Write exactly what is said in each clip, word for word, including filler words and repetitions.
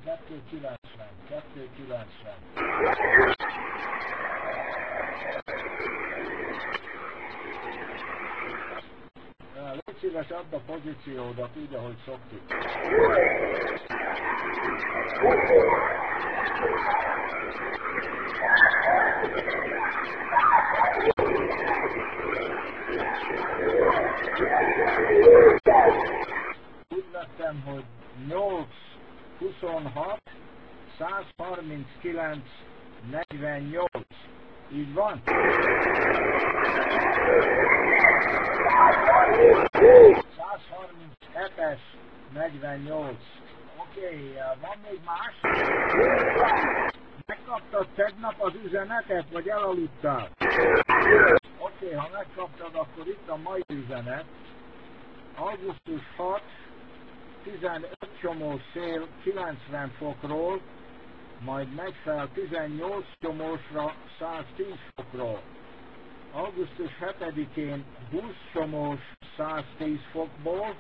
kettő kilencven, kettő kilencven. Légy szíves, add a pozíciódat úgy, ahogy szoktuk. Úgy vettem, hogy nyolc huszonhat százharminckilenc negyvennyolc. Így van? százharminchetes negyvennyolc. Oké, okay, van még más? Megkaptad tegnap az üzenetet, vagy elaludtál? Oké, okay, ha megkaptad, akkor itt a mai üzenet. augusztus hatodika, tizenöt csomós szél kilencven fokról, majd megy fel tizennyolc csomósra száztíz fokról. augusztus hetedikén húsz csomós száztíz fokból,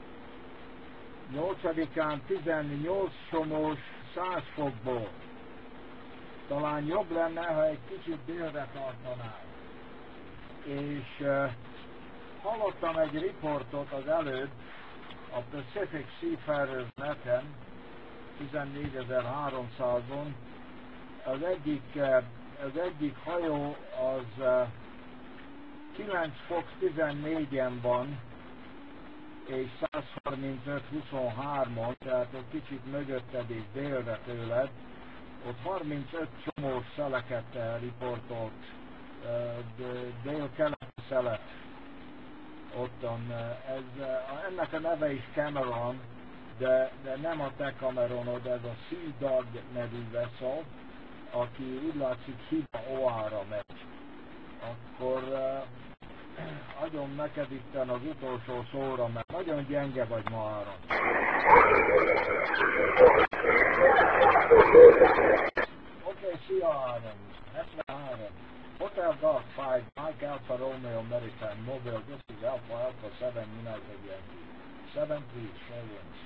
nyolcadikán tizennyolc csomós száz fokból. Talán jobb lenne, ha egy kicsit délre tartanál. És uh, hallottam egy riportot az előbb a Pacific Seafarers neten, tizennégyezer-háromszázon. Az egyik, uh, az egyik hajó az uh, kilenc fok tizennégyen van, és százharmincöt huszonhármon, tehát egy kicsit mögötted és délre tőled. Ott harmincöt csomós szeleket riportolt, dél-keleti szelet. Ottan, ez, ennek a neve is Cameron, de, de nem a te Cameronod, ez a Sea Dog nevű veszély, aki úgy látszik Hiba Oára megy. Akkor uh, adom neked itten az utolsó szóra, mert nagyon gyenge vagy ma áron. Oké, okay, szia Áron, hetvenhárom. Hotel Golf five, Mike Alpha Romeo Maritime Mobile, this is Alpha Alpha seven United Yankee. seven please, show wins.